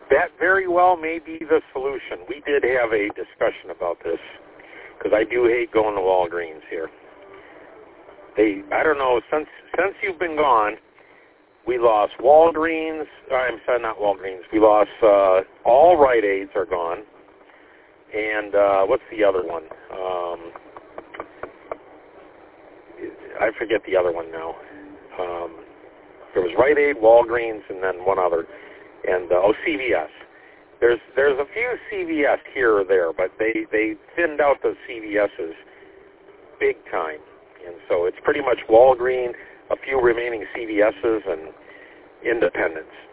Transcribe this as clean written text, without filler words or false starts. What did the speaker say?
That very well may be the solution. We did have a discussion about this because I do hate going to Walgreens here. I don't know, since you've been gone, we lost Walgreens. I'm sorry, not Walgreens. We lost all Rite Aids are gone. And what's the other one? I forget the other one now. There was Rite Aid, Walgreens, and then one other. And CVS. There's a few CVS here or there, but they thinned out the CVS's big time, and so it's pretty much Walgreens, a few remaining CVS's, and independents.